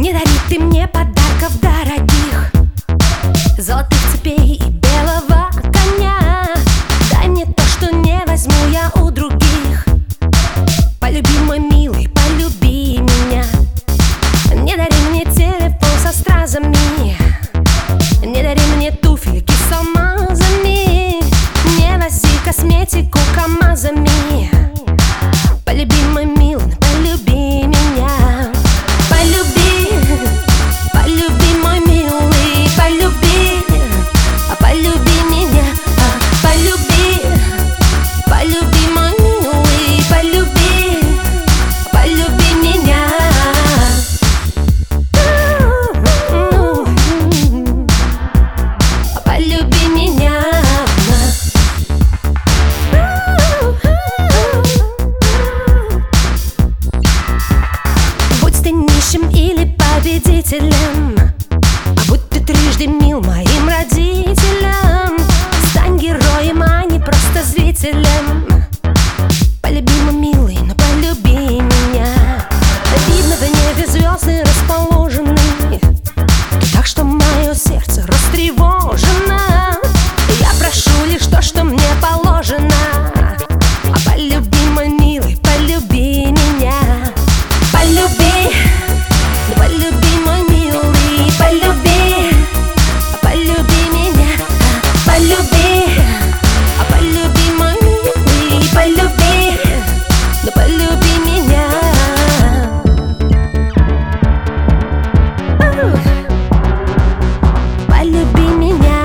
Не дари ты мне подарков дорогих, золотых цепей и белого коня. Дай мне то, что не возьму я у других. Полюби, мой милый, полюби меня. Не дари мне телефон со стразами, не дари мне туфельки с алмазами, не вози косметику камазами. Полюби, мой милый, полюби меня. Полюби, полюби, мой милый, полюби, полюби меня. Полюби, полюби, мой милый, полюби, полюби меня. Полюби меня. Будь ты нищим или победителем, а будь ты трижды мил моим родителям, стань героем, а не просто зрителем. Полюби, мой милый, но полюби меня. Видно, в небе звезды расположены, так что мое сердце растревожено. Я прошу лишь то, что мне положено. Полюби, мой милый, полюби меня. Полюби, полюби, мой милый, полюби, полюби меня. Полюби, полюби, мой милый, полюби, но полюби меня. Полюби меня.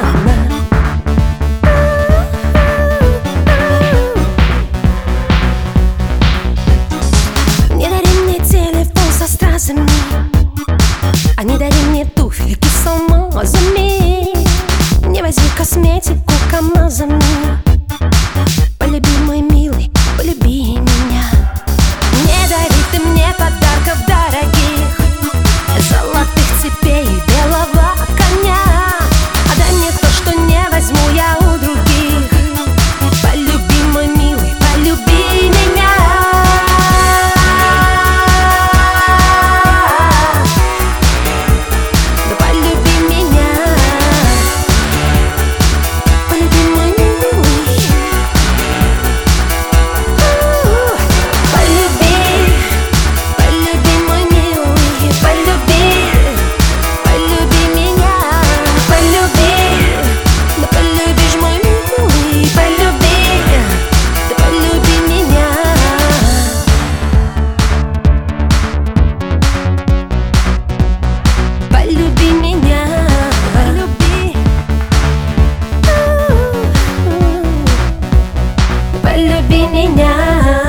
Не дари мне телефон со стразами, а не дари мне туфельки с алмазами, не вози косметику камазами. Полюби, мой милый, полюби меня. Не дари ты мне подарков дорогих, золотых цепей и белого коня. А дай мне то, что не возьму я у других. Полюби, мой милый, полюби меня. Да полюби меня. Полюби, мой милый. Полюби, полюби, мой милый, полюби, полюби меня. Полюби, да полюбишь, мой милый, полюби, да полюби меня. Полюби меня. Полюби, полюби меня.